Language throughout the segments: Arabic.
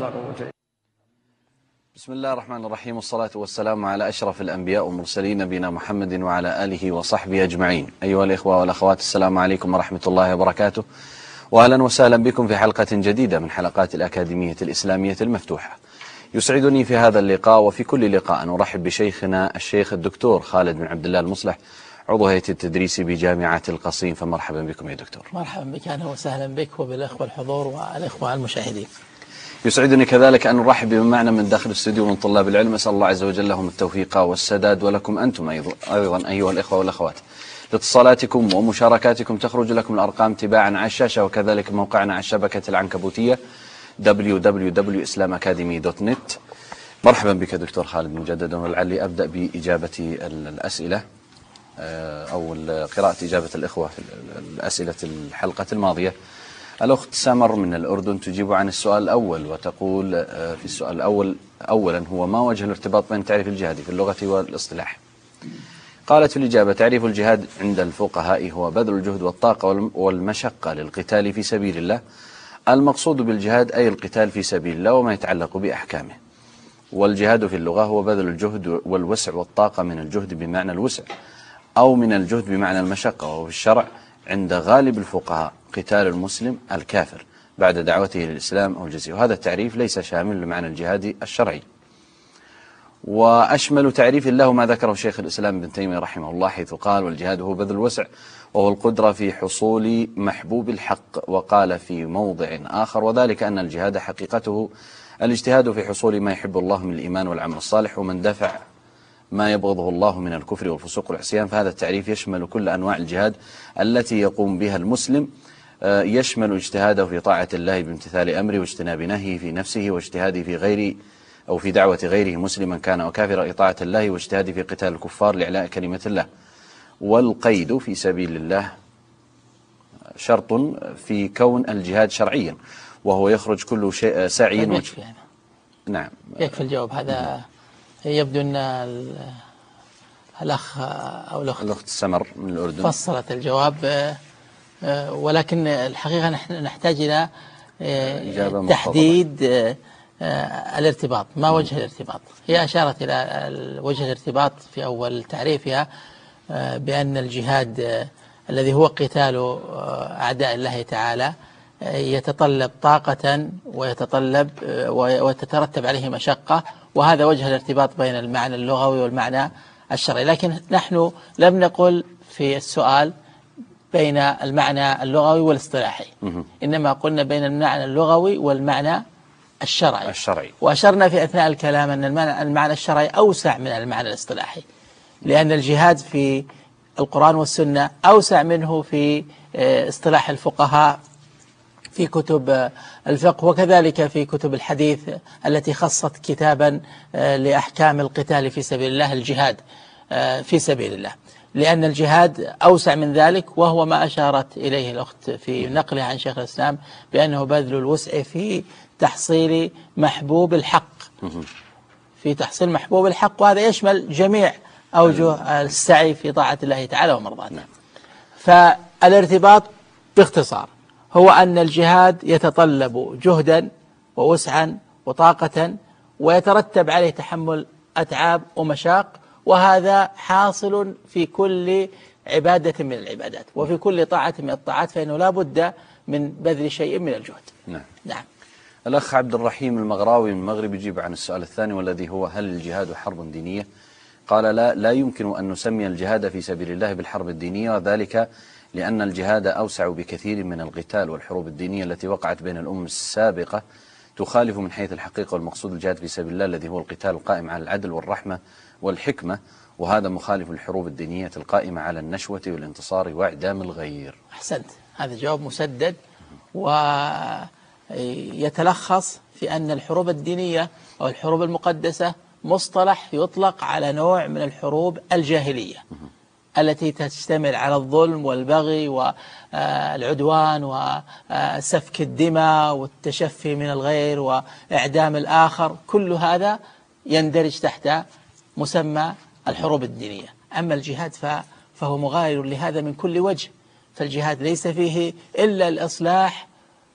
بسم الله الرحمن الرحيم، والصلاة والسلام على أشرف الأنبياء والمرسلين نبينا محمد وعلى آله وصحبه أجمعين. أيها الإخوة والأخوات، السلام عليكم ورحمة الله وبركاته، وأهلا وسهلا بكم في حلقة جديدة من حلقات الأكاديمية الإسلامية المفتوحة. يسعدني في هذا اللقاء وفي كل لقاء أن أرحب بشيخنا الشيخ الدكتور خالد بن عبد الله المصلح، عضو هيئة التدريس بجامعة القصيم. فمرحبا بكم يا دكتور. مرحبا بك، أهلا وسهلا بك وبالأخوة الحضور والإخوة المشاهدين. يسعدني كذلك أن نرحب بمن معنا من داخل الاستوديو من طلاب العلم. أسأل الله عز وجل لهم التوفيق والسداد، ولكم أنتم أيضا أيها الإخوة والأخوات. لاتصالاتكم ومشاركاتكم تخرج لكم الأرقام تباعا على الشاشة، وكذلك موقعنا على الشبكة العنكبوتية www.islamacademy.net. مرحبا بك دكتور خالد مجددا، ولعلي أبدأ بإجابة الأسئلة أو قراءة إجابة الإخوة في الأسئلة الحلقة الماضية. الأخت سمر من الأردن تجيب عن السؤال الأول وتقول في السؤال الأول: أولا، هو ما وجه الارتباط بين تعريف الجهاد في اللغة والاصطلاح؟ قالت في الإجابة: تعريف الجهاد عند الفقهاء هو بذل الجهد والطاقة والمشقة للقتال في سبيل الله. المقصود بالجهاد أي القتال في سبيل الله وما يتعلق بأحكامه. والجهاد في اللغة هو بذل الجهد والوسع والطاقة من الجهد بمعنى الوسع أو من الجهد بمعنى المشقة. وفي الشرع عند غالب الفقهاء قتال المسلم الكافر بعد دعوته للإسلام أو الجزية. وهذا التعريف ليس شامل لمعنى الجهاد الشرعي. وأشمل تعريف له ما ذكره شيخ الإسلام ابن تيمية رحمه الله، حيث قال: والجهاد هو بذل الوسع وهو القدرة في حصول محبوب الحق. وقال في موضع آخر: وذلك أن الجهاد حقيقته الاجتهاد في حصول ما يحب الله من الإيمان والعمل الصالح، ومن دفع ما يبغضه الله من الكفر والفسوق والعصيان. فهذا التعريف يشمل كل أنواع الجهاد التي يقوم بها المسلم، يشمل اجتهاده في طاعة الله بامتثال أمره واجتناب نهيه في نفسه، واجتهاده في غيره أو في دعوة غيره مسلما كان أو كافرا إطاعة الله، واجتهاده في قتال الكفار لإعلاء كلمة الله. والقيد في سبيل الله شرط في كون الجهاد شرعيا، وهو يخرج كل شيء سعي نعم، يكفي الجواب هذا. يبدو أن الأخ أو الأخت سمر من الأردن فصلت الجواب، ولكن الحقيقة نحن نحتاج إلى تحديد الارتباط. ما وجه الارتباط؟ هي أشارت إلى وجه الارتباط في أول تعريفها بأن الجهاد الذي هو قتال أعداء الله تعالى يتطلب طاقة وتترتب عليه مشقة، وهذا وجه الارتباط بين المعنى اللغوي والمعنى الشرعي. لكن نحن لم نقل في السؤال بين المعنى اللغوي والاصطلاحي، إنما قلنا بين المعنى اللغوي والمعنى الشرعي. وأشرنا في أثناء الكلام أن المعنى الشرعي أوسع من المعنى الاصطلاحي، لأن الجهاد في القرآن والسنة أوسع منه في اصطلاح الفقهاء في كتب الفقه، وكذلك في كتب الحديث التي خصت كتابا لأحكام القتال في سبيل الله، الجهاد في سبيل الله، لأن الجهاد أوسع من ذلك، وهو ما أشارت إليه الأخت في نقلها عن شيخ الإسلام بأنه بذل الوسع في تحصيل محبوب الحق، في تحصيل محبوب الحق، وهذا يشمل جميع أوجه السعي في طاعة الله تعالى ومرضاته. فالارتباط باختصار هو أن الجهاد يتطلب جهدا ووسعا وطاقة، ويترتب عليه تحمل أتعاب ومشاق، وهذا حاصل في كل عبادة من العبادات وفي كل طاعة من الطاعات، فإنه لا بد من بذل شيء من الجهد. نعم. الأخ عبد الرحيم المغراوي من المغرب يجيب عن السؤال الثاني، والذي هو: هل الجهاد حرب دينية؟ قال: لا يمكن أن نسمي الجهاد في سبيل الله بالحرب الدينية، وذلك لأن الجهاد أوسع بكثير من القتال. والحروب الدينية التي وقعت بين الأمم السابقة تخالف من حيث الحقيقة والمقصود الجهاد في سبيل الله الذي هو القتال القائم على العدل والرحمة والحكمة، وهذا مخالف للحروب الدينية القائمة على النشوة والانتصار وإعدام الغير. أحسنت، هذا جواب مسدد، ويتلخص في أن الحروب الدينية أو الحروب المقدسة مصطلح يطلق على نوع من الحروب الجاهلية التي تشتمل على الظلم والبغي والعدوان وسفك الدماء والتشفي من الغير وإعدام الآخر. كل هذا يندرج تحت مسمى الحروب الدينية. أما الجهاد فهو مغاير لهذا من كل وجه، فالجهاد ليس فيه إلا الإصلاح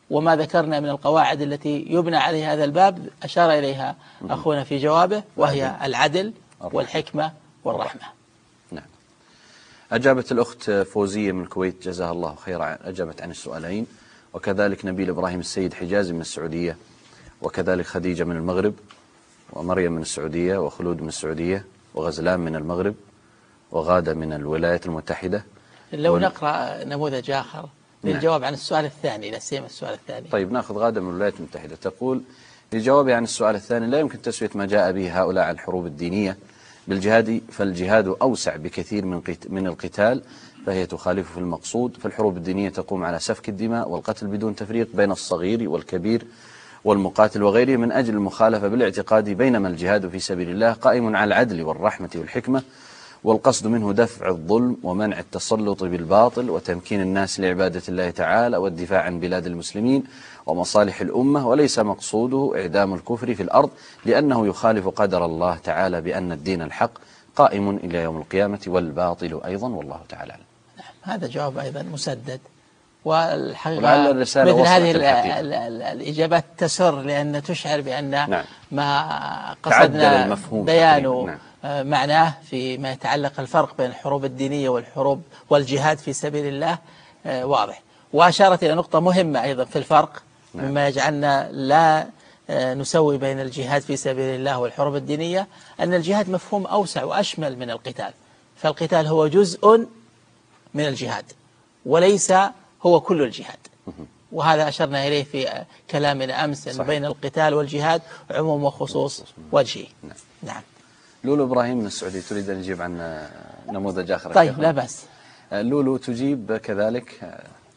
وما ذكرنا من القواعد التي يبنى عليها هذا الباب أشار إليها أخونا في جوابه، وهي العدل والحكمة والرحمة. نعم. أجابت الأخت فوزية من الكويت جزاها الله خيرا، أجابت عن السؤالين، وكذلك نبيل إبراهيم السيد حجازي من السعودية، وكذلك خديجة من المغرب، ومريم من السعودية، وخلود من السعودية، وغزلان من المغرب، وغادة من الولايات المتحدة. لو نقرأ نموذج آخر للجواب عن السؤال الثاني، لا سيما السؤال الثاني. طيب نأخذ غادة من الولايات المتحدة. تقول: لجوابي عن السؤال الثاني، لا يمكن تسوية ما جاء به هؤلاء عن الحروب الدينية بالجهاد، فالجهاد أوسع بكثير من القتال، فهي تخالف في المقصود. فالحروب الدينية تقوم على سفك الدماء والقتل بدون تفريق بين الصغير والكبير والمقاتل وغيره من أجل المخالفة بالاعتقاد، بينما الجهاد في سبيل الله قائم على العدل والرحمة والحكمة، والقصد منه دفع الظلم ومنع التسلط بالباطل وتمكين الناس لعبادة الله تعالى والدفاع عن بلاد المسلمين ومصالح الأمة، وليس مقصوده إعدام الكفر في الأرض، لأنه يخالف قدر الله تعالى بأن الدين الحق قائم إلى يوم القيامة والباطل أيضا، والله تعالى أعلم. هذا جواب أيضا مسدد، والحقيقة مثل هذه الإجابات تسر، لأن تشعر بأن ما قصدنا بيان معناه فيما يتعلق الفرق بين الحروب الدينية والحروب والجهاد في سبيل الله واضح. وأشارت إلى نقطة مهمة أيضا في الفرق مما يجعلنا لا نسوي بين الجهاد في سبيل الله والحروب الدينية، أن الجهاد مفهوم أوسع وأشمل من القتال، فالقتال هو جزء من الجهاد وليس هو كل الجهاد، وهذا أشرنا إليه في كلامنا أمس، أن بين القتال والجهاد عموم وخصوص وجهي. نعم. لولو إبراهيم من السعودية تريد أن تجيب عن نموذج آخر؟ طيب لا بأس. لولو تجيب كذلك.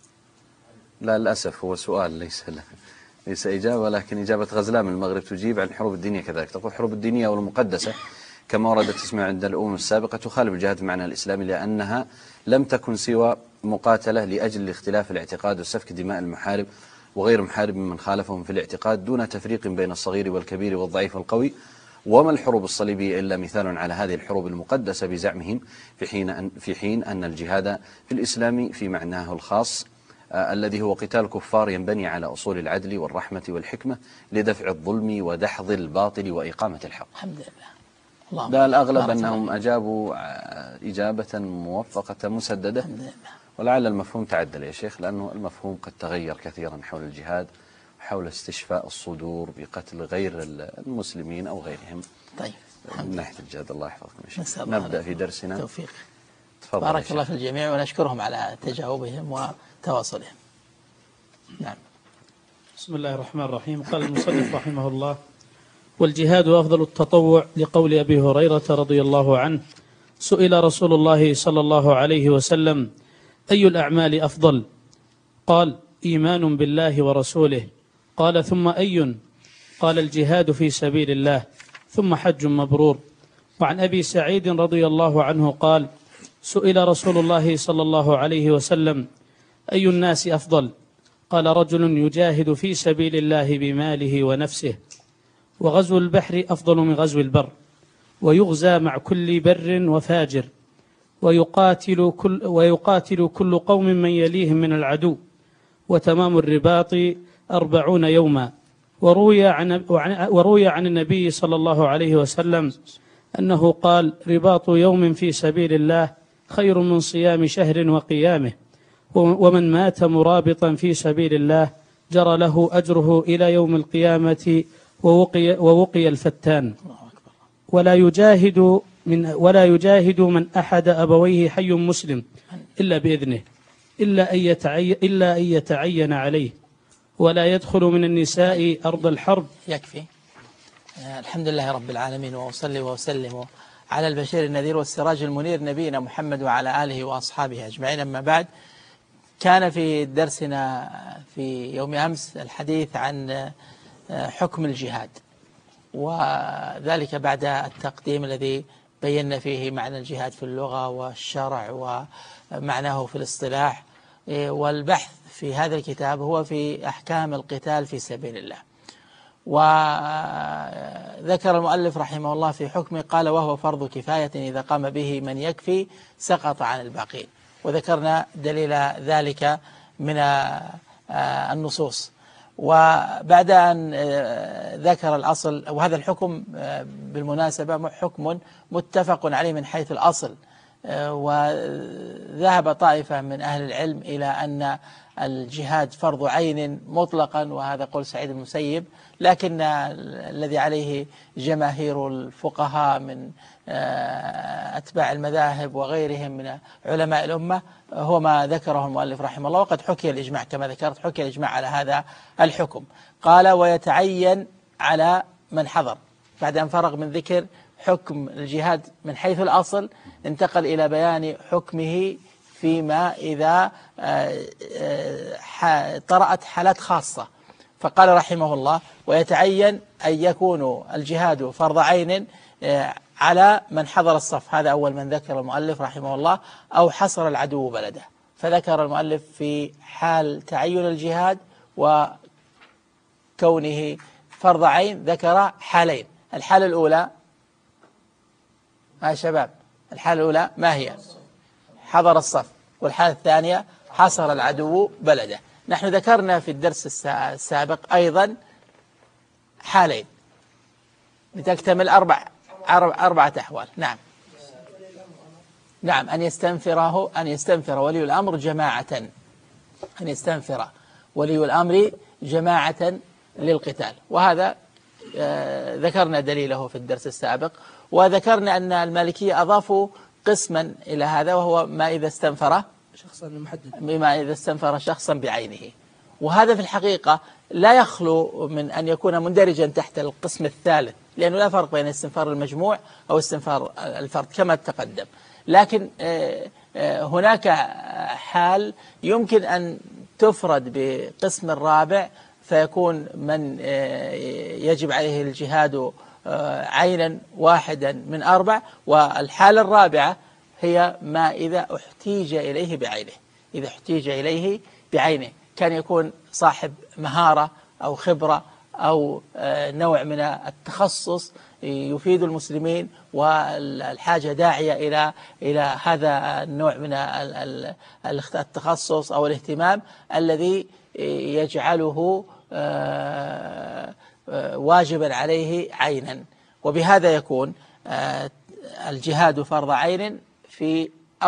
لا للأسف هو سؤال ليس إجابة، ولكن إجابة غزلان من المغرب تجيب عن الحروب الدينية كذلك. تقول: الحروب الدينية والمقدسة كما وردت اسمها عند الأمم السابقة تخالف الجهاد بمعنى الإسلامي، لأنها لم تكن سوى مقاتلة لأجل اختلاف الاعتقاد وسفك دماء المحارب وغير محارب من خالفهم في الاعتقاد، دون تفريق بين الصغير والكبير والضعيف والقوي. وما الحروب الصليبية إلا مثال على هذه الحروب المقدسة بزعمهم، في حين أن الجهاد في الإسلام في معناه الخاص الذي هو قتال الكفار ينبني على أصول العدل والرحمة والحكمة لدفع الظلم ودحض الباطل وإقامة الحق. الحمد لله. لا الأغلب أنهم أجابوا إجابة موفقة مسددة، ولعل المفهوم تعدل يا شيخ، لأنه المفهوم قد تغير كثيرا حول الجهاد، حول استشفاء الصدور بقتل غير المسلمين أو غيرهم. طيب من ناحية الجهاد. الله يحفظكم يا شيخ. نبدأ في درسنا. توفيق. تفضل. بارك الله في الجميع، ونشكرهم على تجاوبهم وتواصلهم. نعم. بسم الله الرحمن الرحيم. قال المصنف رحمه الله: والجهاد أفضل التطوع، لقول أبي هريرة رضي الله عنه: سئل رسول الله صلى الله عليه وسلم: أي الأعمال أفضل؟ قال: إيمان بالله ورسوله. قال: ثم أي؟ قال: الجهاد في سبيل الله، ثم حج مبرور. وعن أبي سعيد رضي الله عنه قال: سئل رسول الله صلى الله عليه وسلم: أي الناس أفضل؟ قال: رجل يجاهد في سبيل الله بماله ونفسه. وغزو البحر أفضل من غزو البر، ويغزى مع كل بر وفاجر، ويقاتل كل قوم من يليهم من العدو، وتمام الرباط 40 يوما. وروي عن النبي صلى الله عليه وسلم أنه قال: رباط يوم في سبيل الله خير من صيام شهر وقيامه، ومن مات مرابطا في سبيل الله جرى له أجره إلى يوم القيامة ووقي الفتان. ولا يجاهد من أحد أبويه حي مسلم إلا بإذنه، إلا أن يتعين عليه، ولا يدخل من النساء أرض الحرب. يكفي. الحمد لله رب العالمين، وأصلي وأسلم على البشير النذير والسراج المنير نبينا محمد وعلى آله وأصحابه أجمعين. أما بعد، كان في درسنا في يوم أمس الحديث عن حكم الجهاد، وذلك بعد التقديم الذي بينا فيه معنى الجهاد في اللغة والشرع ومعناه في الاصطلاح. والبحث في هذا الكتاب هو في أحكام القتال في سبيل الله. وذكر المؤلف رحمه الله في حكمه، قال: وهو فرض كفاية إذا قام به من يكفي سقط عن الباقين. وذكرنا دليل ذلك من النصوص. وبعد أن ذكر الأصل، وهذا الحكم بالمناسبة حكم متفق عليه من حيث الأصل، وذهب طائفة من أهل العلم إلى أن الجهاد فرض عين مطلقا، وهذا قول سعيد المسيب، لكن الذي عليه جماهير الفقهاء من أتباع المذاهب وغيرهم من علماء الأمة هو ما ذكره المؤلف رحمه الله، وقد حكي الإجماع كما ذكرت، حكي الإجماع على هذا الحكم. قال ويتعين على من حضر، بعد أن فرغ من ذكر حكم الجهاد من حيث الأصل انتقل إلى بيان حكمه فيما إذا طرأت حالات خاصة، فقال رحمه الله ويتعين أن يكون الجهاد فرض عين على من حضر الصف، هذا أول من ذكر المؤلف رحمه الله، أو حصر العدو بلده. فذكر المؤلف في حال تعين الجهاد وكونه فرض عين ذكر حالين. الحالة الأولى يا شباب، الحالة الأولى ما هي؟ حضر الصف. والحالة الثانية حصر العدو بلده. نحن ذكرنا في الدرس السابق أيضا حالين لتكتمل أربعة أحوال. نعم أن يستنفر ولي الأمر جماعة، أن يستنفر ولي الأمر جماعة للقتال، وهذا ذكرنا دليله في الدرس السابق، وذكرنا أن المالكية أضافوا قسما إلى هذا، وهو ما إذا استنفر شخصا محدد، بما إذا استنفر شخصا بعينه. وهذا في الحقيقة لا يخلو من أن يكون مندرجا تحت القسم الثالث، لأنه لا فرق بين استنفار المجموع أو استنفار الفرد كما تقدم. لكن هناك حال يمكن أن تفرد بقسم الرابع، فيكون من يجب عليه الجهاد عينا واحدا من 4. والحالة الرابعة هي ما إذا احتيج إليه بعينه، إذا احتيج إليه بعينه، كان يكون صاحب مهارة أو خبرة أو نوع من التخصص يفيد المسلمين، والحاجة داعية إلى هذا النوع من التخصص أو الاهتمام الذي يجعله واجبا عليه عينا. وبهذا يكون الجهاد فرض عين في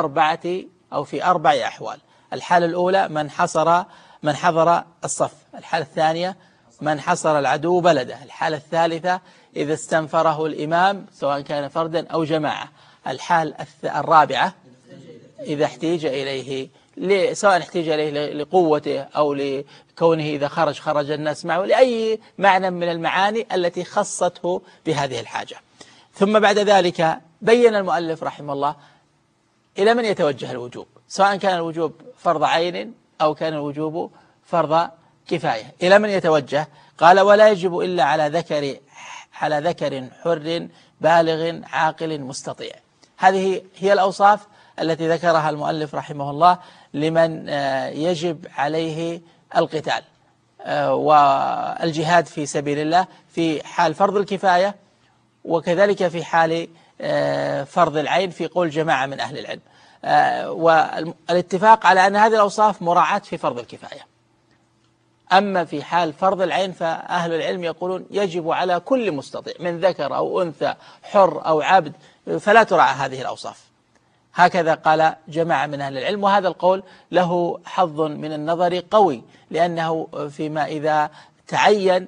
4 أحوال. الحالة الأولى من حضر الصف. الحالة الثانية من حصر العدو بلده. الحالة الثالثة إذا استنفره الإمام سواء كان فردا أو جماعة. الحالة الرابعة إذا احتيج إليه، سواء احتيج إليه لقوته أو لكونه إذا خرج الناس معه، لأي معنى من المعاني التي خصته بهذه الحاجة. ثم بعد ذلك بين المؤلف رحمه الله إلى من يتوجه الوجوب، سواء كان الوجوب فرض عين أو كان الوجوب فرض كفاية. إلى من يتوجه؟ قال ولا يجب إلا على ذكر حر بالغ عاقل مستطيع. هذه هي الأوصاف التي ذكرها المؤلف رحمه الله لمن يجب عليه القتال والجهاد في سبيل الله في حال فرض الكفاية، وكذلك في حال فرض العين في قول جماعة من أهل العلم. والاتفاق على أن هذه الأوصاف مراعاة في فرض الكفاية. أما في حال فرض العين فأهل العلم يقولون يجب على كل مستطيع من ذكر أو أنثى، حر أو عبد، فلا تراعى هذه الأوصاف. هكذا قال جماعة من أهل العلم، وهذا القول له حظ من النظر قوي، لأنه فيما إذا تعين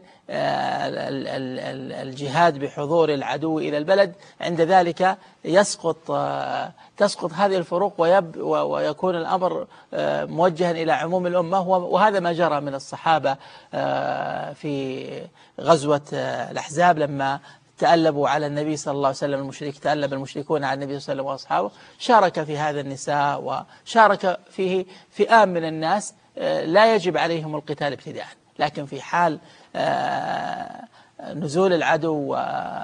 الجهاد بحضور العدو إلى البلد، عند ذلك تسقط هذه الفروق ويكون الأمر موجها إلى عموم الأمة. وهذا ما جرى من الصحابة في غزوة الأحزاب لما تألبوا على النبي صلى الله عليه وسلم، تألب المشركون على النبي صلى الله عليه وسلم وأصحابه، شارك في هذا النساء وشارك فيه فئام من الناس لا يجب عليهم القتال ابتداء، لكن في حال نزول العدو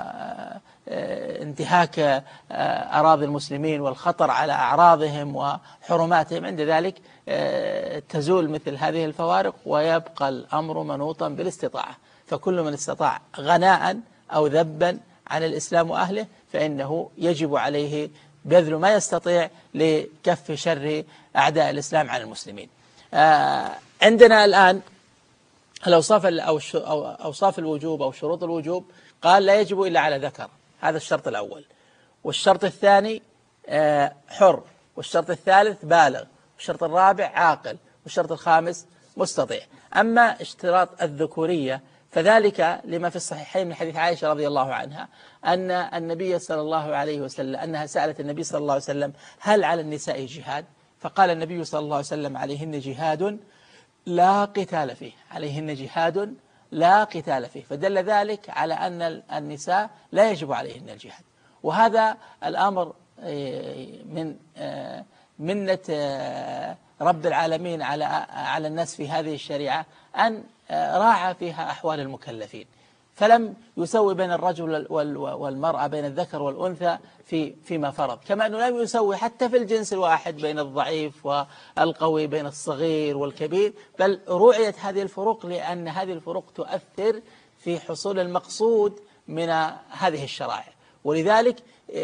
وانتهاك أراضي المسلمين والخطر على أعراضهم وحرماتهم، عند ذلك تزول مثل هذه الفوارق ويبقى الأمر منوطا بالاستطاعة. فكل من استطاع غناء أو ذبا عن الإسلام وأهله فإنه يجب عليه بذل ما يستطيع لكف شر أعداء الإسلام عن المسلمين. عندنا الآن الأوصاف أو أوصاف الوجوب أو شروط الوجوب، قال لا يجب إلا على ذكر، هذا الشرط الأول. والشرط الثاني حر، والشرط الثالث بالغ، والشرط الرابع عاقل، والشرط الخامس مستطيع. أما اشتراط الذكورية فذلك لما في الصحيحين من حديث عائشة رضي الله عنها أن النبي صلى الله عليه وسلم، أنها سألت النبي صلى الله عليه وسلم هل على النساء جهاد؟ فقال النبي صلى الله عليه وسلم عليهن جهاد لا قتال فيه، عليهن جهاد لا قتال فيه، فدل ذلك على أن النساء لا يجب عليهن الجهاد. وهذا الأمر من منة رب العالمين على الناس في هذه الشريعة أن راعى فيها أحوال المكلفين، فلم يسوي بين الرجل والمرأة، بين الذكر والأنثى فيما فرض، كما أنه لم يسوي حتى في الجنس الواحد بين الضعيف والقوي، بين الصغير والكبير، بل رعيت هذه الفروق لأن هذه الفروق تؤثر في حصول المقصود من هذه الشرائع. ولذلك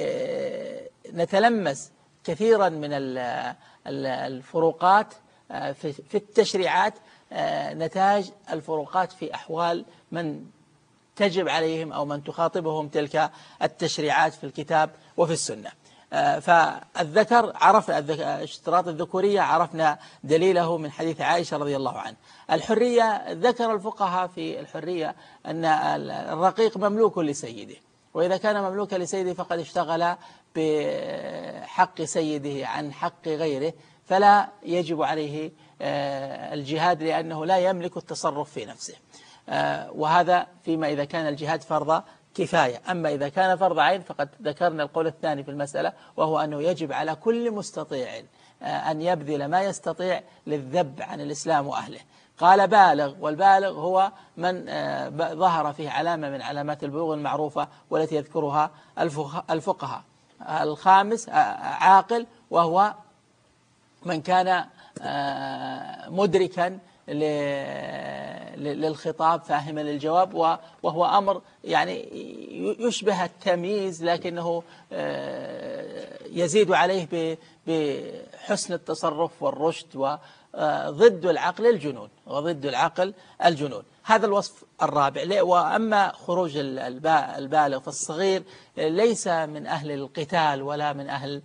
نتلمس كثيرا من الفروقات في التشريعات نتاج الفروقات في أحوال من تجب عليهم أو من تخاطبهم تلك التشريعات في الكتاب وفي السنة. فالذكر عرفنا اشتراط الذكورية، عرفنا دليله من حديث عائشة رضي الله عنه. الحرية، ذكر الفقهاء في الحرية أن الرقيق مملوك لسيده، وإذا كان مملوكا لسيده فقد اشتغل بحق سيده عن حق غيره، فلا يجب عليه الجهاد لأنه لا يملك التصرف في نفسه. وهذا فيما إذا كان الجهاد فرض كفاية. أما إذا كان فرض عين فقد ذكرنا القول الثاني في المسألة، وهو أنه يجب على كل مستطيع أن يبذل ما يستطيع للذب عن الإسلام وأهله. قال بالغ، والبالغ هو من ظهر فيه علامة من علامات البلوغ المعروفة والتي يذكرها الفقهاء. الخامس عاقل، وهو من كان مدركا للخطاب فاهما للجواب، وهو أمر يعني يشبه التمييز لكنه يزيد عليه بحسن التصرف والرشد، وضد العقل الجنون، وضد العقل الجنون. هذا الوصف الرابع. وأما خروج البالغ فالصغير ليس من أهل القتال ولا من أهل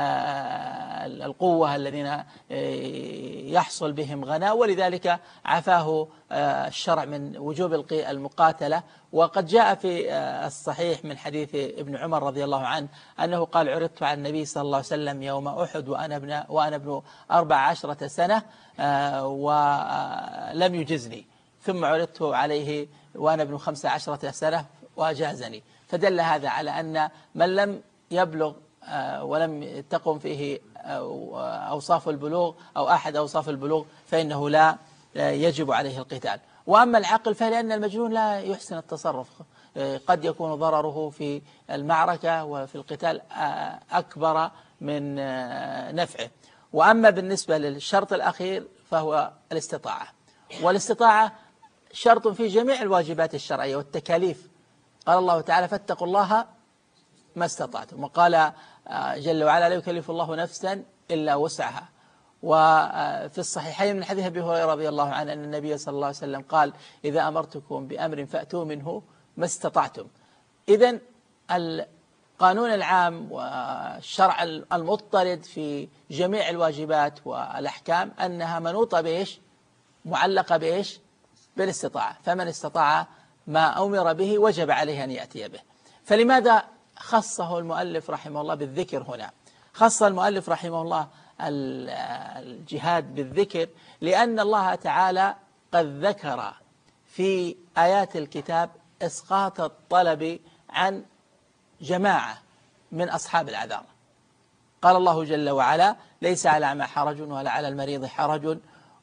القوة الذين يحصل بهم غناء، ولذلك عفاه الشرع من وجوب المقاتلة. وقد جاء في الصحيح من حديث ابن عمر رضي الله عنه أنه قال عرضت على النبي صلى الله عليه وسلم يوم أحد وأنا ابن 14 سنة ولم يجزني، ثم عرضت عليه وأنا ابن 15 سنة وأجازني. فدل هذا على أن من لم يبلغ ولم تقم فيه أوصاف البلوغ أو أحد أوصاف البلوغ فإنه لا يجب عليه القتال. وأما العقل فلأن المجنون لا يحسن التصرف، قد يكون ضرره في المعركة وفي القتال أكبر من نفعه. وأما بالنسبة للشرط الأخير فهو الاستطاعة، والاستطاعة شرط في جميع الواجبات الشرعية والتكاليف. قال الله تعالى فاتقوا الله ما استطعتم، وقال جل وعلا لا يكلف الله نفسا إلا وسعها. وفي الصحيحين من حديث أبي هريرة رضي الله عنه أن النبي صلى الله عليه وسلم قال إذا أمرتكم بأمر فأتوا منه ما استطعتم. إذن القانون العام والشرع المضطرد في جميع الواجبات والأحكام أنها منوطة بإيش؟ معلقة بإيش؟ بالاستطاعة. فمن استطاع ما أمر به وجب عليه أن يأتي به. فلماذا خصه المؤلف رحمه الله بالذكر هنا؟ خص المؤلف رحمه الله الجهاد بالذكر لأن الله تعالى قد ذكر في آيات الكتاب إسقاط الطلب عن جماعة من أصحاب الأعذار. قال الله جل وعلا ليس على الأعمى حرج ولا على المريض حرج،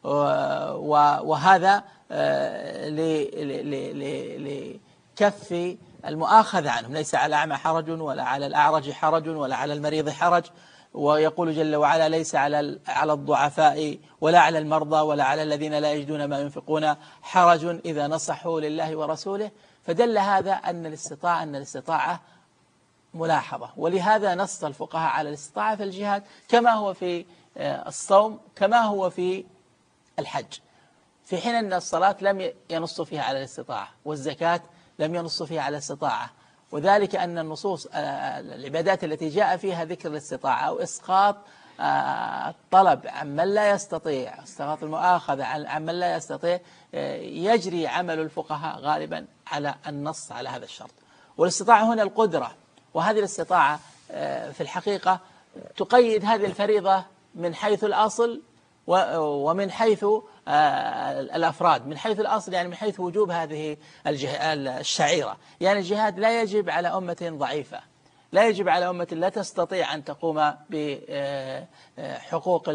وهذا لكف المؤاخذة عنهم، ليس على الأعمى حرج ولا على الأعرج حرج ولا على المريض حرج. ويقول جل وعلا ليس على الضعفاء ولا على المرضى ولا على الذين لا يجدون ما ينفقون حرج إذا نصحوا لله ورسوله. فدل هذا أن الاستطاعة ملاحظة، ولهذا نص الفقهاء على الاستطاعة في الجهاد كما هو في الصوم كما هو في الحج. في حين أن الصلاة لم ينص فيها على الاستطاعة، والزكاة لم ينص فيها على الاستطاعة، وذلك أن النصوص العبادات التي جاء فيها ذكر الاستطاعة أو إسقاط الطلب عمن لا يستطيع، اسقاط المؤاخذة عمن لا يستطيع، يجري عمل الفقهاء غالبا على النص على هذا الشرط. والاستطاعة هنا القدرة، وهذه الاستطاعة في الحقيقة تقيد هذه الفريضة من حيث الأصل ومن حيث الأفراد. من حيث الأصل يعني من حيث وجوب هذه الشعيرة، يعني الجهاد لا يجب على أمة ضعيفة، لا يجب على أمة لا تستطيع أن تقوم بحقوق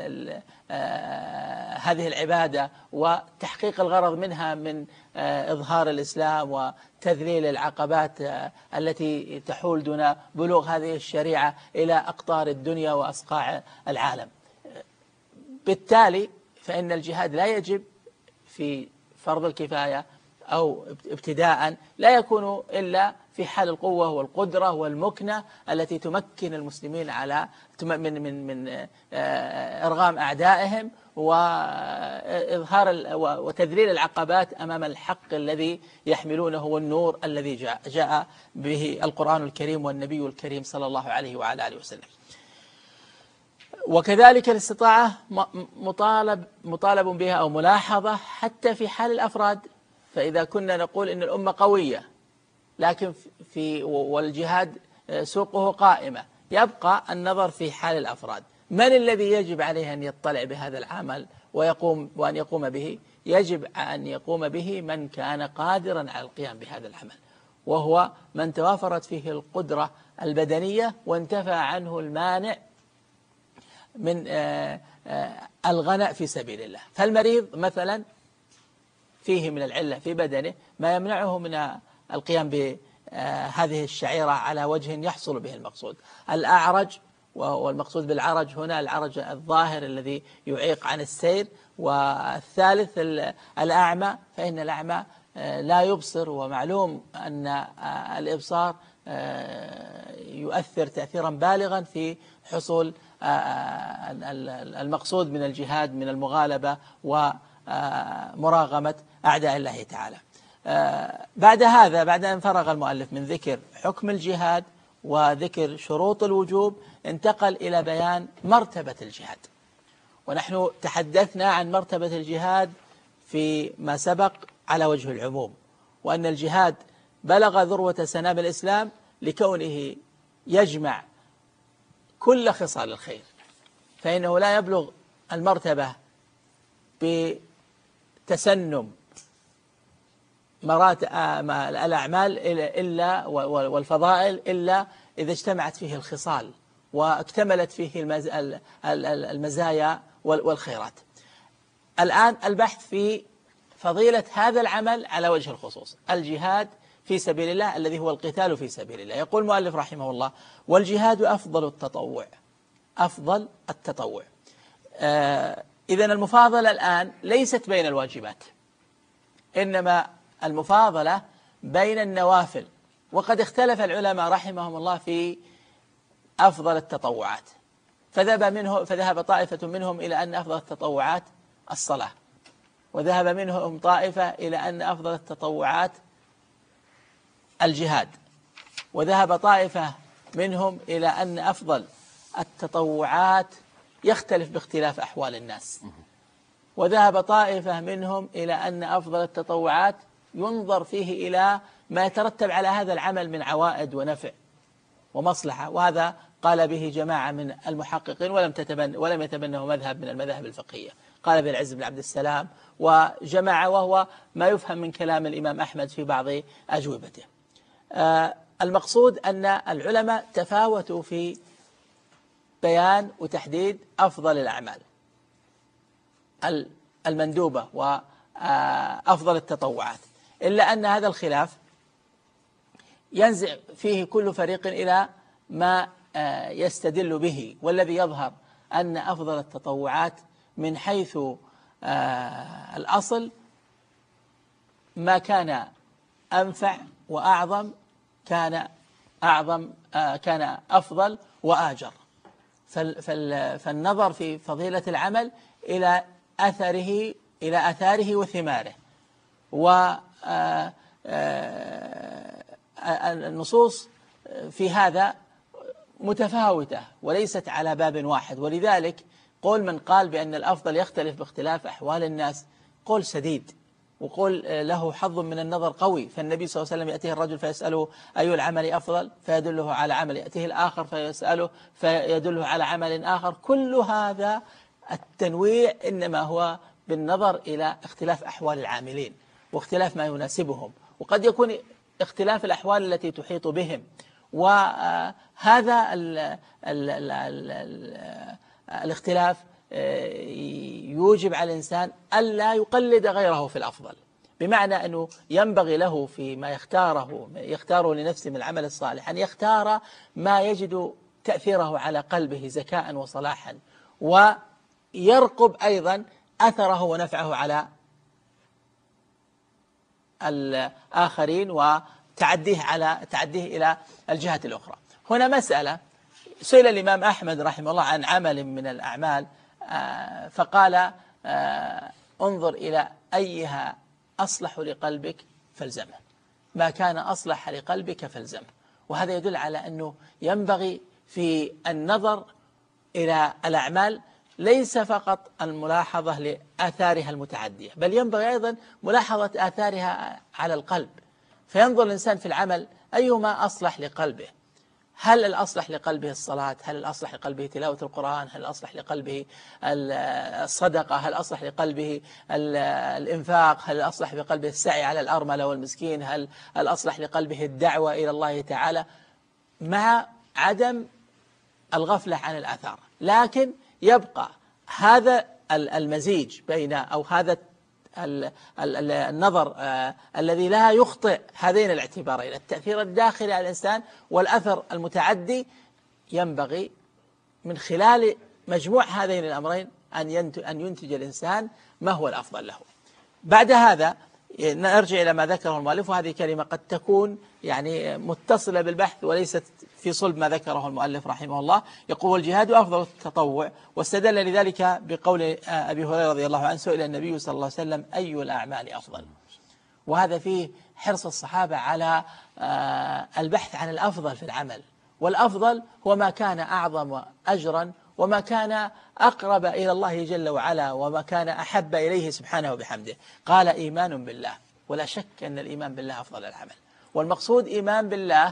هذه العبادة وتحقيق الغرض منها من إظهار الإسلام وتذليل العقبات التي تحول دون بلوغ هذه الشريعة إلى أقطار الدنيا وأصقاع العالم. بالتالي فإن الجهاد لا يجب في فرض الكفاية أو ابتداء، لا يكون إلا في حال القوة والقدرة والمكنة التي تمكن المسلمين على من إرغام أعدائهم وإظهار وتذليل العقبات أمام الحق الذي يحملونه والنور الذي جاء به القرآن الكريم والنبي الكريم صلى الله عليه وعلى آله وسلم. وكذلك الاستطاعة مطالب بها أو ملاحظة حتى في حال الأفراد. فإذا كنا نقول إن الأمة قوية لكن والجهاد سوقه قائمة، يبقى النظر في حال الأفراد. من الذي يجب عليه أن يطلع بهذا العمل وأن يقوم به؟ يجب أن يقوم به من كان قادرا على القيام بهذا العمل، وهو من توافرت فيه القدرة البدنية وانتفى عنه المانع من الغناء في سبيل الله. فالمريض مثلا فيه من العلة في بدنه ما يمنعه من القيام بهذه الشعيرة على وجه يحصل به المقصود. الأعرج، والمقصود بالعرج هنا العرج الظاهر الذي يعيق عن السير. والثالث الأعمى، فإن الأعمى لا يبصر، ومعلوم أن الإبصار يؤثر تأثيرا بالغا في حصول المقصود من الجهاد من المغالبة ومراغمة أعداء الله تعالى. بعد هذا، بعد أن فرغ المؤلف من ذكر حكم الجهاد وذكر شروط الوجوب، انتقل إلى بيان مرتبة الجهاد. ونحن تحدثنا عن مرتبة الجهاد فيما سبق على وجه العموم، وأن الجهاد بلغ ذروة سنام الإسلام لكونه يجمع كل خصال الخير، فإنه لا يبلغ المرتبة بتسنم الأعمال إلا والفضائل إلا إذا اجتمعت فيه الخصال واكتملت فيه المزايا والخيرات. الآن البحث في فضيلة هذا العمل على وجه الخصوص، الجهاد في سبيل الله الذي هو القتال في سبيل الله. يقول المؤلف رحمه الله: والجهاد أفضل التطوع. أفضل التطوع. إذن المفاضلة الآن ليست بين الواجبات، إنما المفاضلة بين النوافل. وقد اختلف العلماء رحمهم الله في أفضل التطوعات، فذهب طائفة منهم إلى أن أفضل التطوعات الصلاة، وذهب منهم طائفة إلى أن أفضل التطوعات الجهاد، وذهب طائفة منهم إلى أن أفضل التطوعات يختلف باختلاف أحوال الناس، وذهب طائفة منهم إلى أن أفضل التطوعات ينظر فيه إلى ما يترتب على هذا العمل من عوائد ونفع ومصلحة. وهذا قال به جماعة من المحققين ولم يتبنه مذهب من المذاهب الفقهية، قال به العز بن عبد السلام وجماعة، وهو ما يفهم من كلام الإمام أحمد في بعض أجوبته. المقصود أن العلماء تفاوتوا في بيان وتحديد أفضل الأعمال المندوبة وأفضل التطوعات، إلا أن هذا الخلاف ينزع فيه كل فريق إلى ما يستدل به. والذي يظهر أن أفضل التطوعات من حيث الأصل ما كان أنفع وأعظم كان أفضل وآجر. فالنظر في فضيلة العمل إلى أثره إلى آثاره وثماره. والنصوص في هذا متفاوتة وليست على باب واحد، ولذلك قول من قال بأن الأفضل يختلف باختلاف أحوال الناس قول سديد، وقول له حظ من النظر قوي. فالنبي صلى الله عليه وسلم يأتيه الرجل فيسأله أي العمل أفضل فيدله على عمل، يأتيه الآخر فيسأله فيدله على عمل آخر. كل هذا التنويع إنما هو بالنظر إلى اختلاف أحوال العاملين واختلاف ما يناسبهم، وقد يكون اختلاف الأحوال التي تحيط بهم. وهذا الاختلاف يوجب على الإنسان ألا يقلد غيره في الأفضل، بمعنى أنه ينبغي له فيما يختاره لنفسه من العمل الصالح أن يختار ما يجد تأثيره على قلبه زكاء وصلاحا، ويرقب أيضا أثره ونفعه على الآخرين وتعديه إلى الجهة الأخرى. هنا مسألة، سئل الإمام أحمد رحمه الله عن عمل من الأعمال فقال انظر إلى أيها أصلح لقلبك فالزمه، ما كان أصلح لقلبك فالزمه. وهذا يدل على أنه ينبغي في النظر إلى الأعمال ليس فقط الملاحظة لآثارها المتعدية، بل ينبغي أيضا ملاحظة آثارها على القلب، فينظر الإنسان في العمل أيما أصلح لقلبه. هل الأصلح لقلبه الصلاة؟ هل الأصلح لقلبه تلاوة القرآن؟ هل الأصلح لقلبه الصدقة؟ هل الأصلح لقلبه الإنفاق؟ هل الأصلح لقلبه السعي على الأرملة والمسكين؟ هل الأصلح لقلبه الدعوة إلى الله تعالى؟ مع عدم الغفلة عن الآثار، لكن يبقى هذا المزيج بين أو هذا النظر الذي لا يخطئ هذين الاعتبارين، التأثير الداخلي على الإنسان والأثر المتعدي، ينبغي من خلال مجموع هذين الأمرين أن ينتج الإنسان ما هو الأفضل له. بعد هذا نرجع إلى ما ذكره المؤلف، وهذه كلمة قد تكون يعني متصلة بالبحث وليست في صلب ما ذكره المؤلف رحمه الله. يقول الجهاد أفضل التطوع، واستدل لذلك بقول أبي هريرة رضي الله عنه سئل النبي صلى الله عليه وسلم أي الأعمال أفضل، وهذا فيه حرص الصحابة على البحث عن الأفضل في العمل، والأفضل هو ما كان أعظم أجرا وما كان أقرب إلى الله جل وعلا وما كان أحب إليه سبحانه وبحمده. قال إيمان بالله، ولا شك أن الإيمان بالله أفضل العمل. والمقصود إيمان بالله،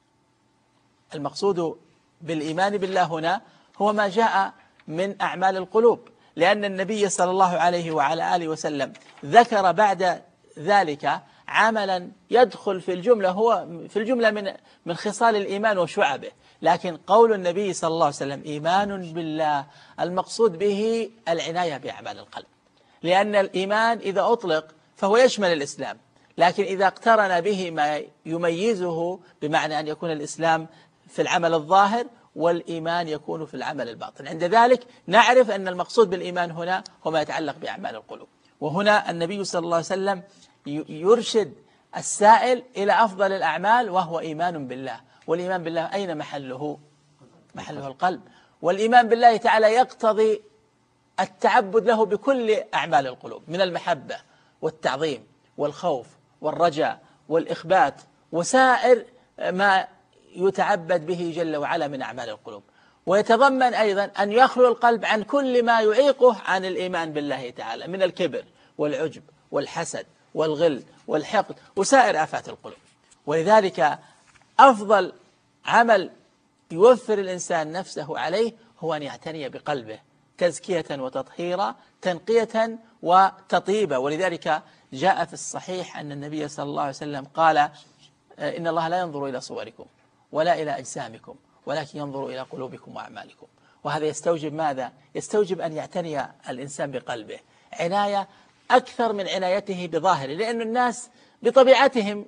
المقصود بالإيمان بالله هنا هو ما جاء من أعمال القلوب، لأن النبي صلى الله عليه وعلى آله وسلم ذكر بعد ذلك عملا يدخل في الجملة، هو في الجملة من خصال الإيمان وشعبه، لكن قول النبي صلى الله عليه وسلم إيمان بالله المقصود به العناية بأعمال القلب، لأن الإيمان إذا أطلق فهو يشمل الإسلام، لكن إذا اقترن به ما يميزه بمعنى أن يكون الإسلام في العمل الظاهر والإيمان يكون في العمل الباطن، عند ذلك نعرف أن المقصود بالإيمان هنا هو ما يتعلق بأعمال القلوب. وهنا النبي صلى الله عليه وسلم يرشد السائل إلى أفضل الأعمال وهو إيمان بالله. والإيمان بالله أين محله؟ محله القلب. والإيمان بالله تعالى يقتضي التعبد له بكل أعمال القلوب من المحبة والتعظيم والخوف والرجاء والإخبات وسائر ما يتعبد به جل وعلا من أعمال القلوب. ويتضمن أيضا أن يخلو القلب عن كل ما يعيقه عن الإيمان بالله تعالى من الكبر والعجب والحسد والغل والحقد وسائر آفات القلوب. ولذلك أفضل عمل يوفر الإنسان نفسه عليه هو أن يعتني بقلبه تزكية وتطهيرا، تنقية وتطيبا. ولذلك جاء في الصحيح أن النبي صلى الله عليه وسلم قال إن الله لا ينظر إلى صوركم ولا إلى أجسامكم ولكن ينظر إلى قلوبكم وأعمالكم. وهذا يستوجب ماذا؟ يستوجب أن يعتني الإنسان بقلبه عناية أكثر من عنايته بظاهره، لأن الناس بطبيعتهم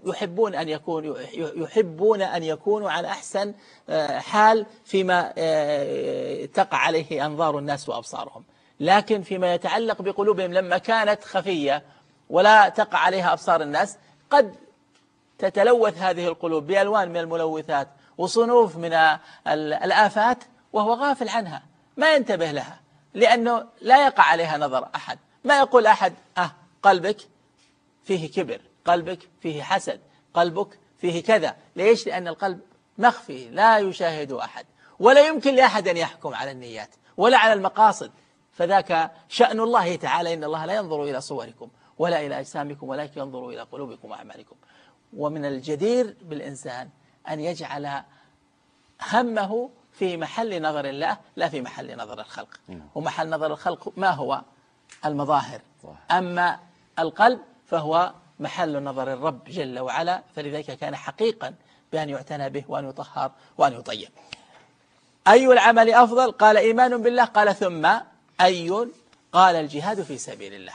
يحبون أن يكونوا على أحسن حال فيما تقع عليه أنظار الناس وأبصارهم، لكن فيما يتعلق بقلوبهم لما كانت خفية ولا تقع عليها أبصار الناس قد تتلوث هذه القلوب بألوان من الملوثات وصنوف من الآفات وهو غافل عنها، ما ينتبه لها لأنه لا يقع عليها نظر أحد، ما يقول أحد قلبك فيه كبر، قلبك فيه حسد، قلبك فيه كذا. ليش؟ لأن القلب مخفي لا يشاهد أحد، ولا يمكن لأحد أن يحكم على النيات ولا على المقاصد، فذاك شأن الله تعالى. إن الله لا ينظر إلى صوركم ولا إلى أجسامكم ولكن ينظر إلى قلوبكم وأعمالكم. ومن الجدير بالإنسان أن يجعل همه في محل نظر الله لا في محل نظر الخلق. ومحل نظر الخلق ما هو؟ المظاهر. أما القلب فهو محل نظر الرب جل وعلا، فلذلك كان حقيقا بأن يعتنى به وأن يطهر وأن يطيب. أي العمل أفضل؟ قال إيمان بالله. قال ثم أي؟ قال الجهاد في سبيل الله.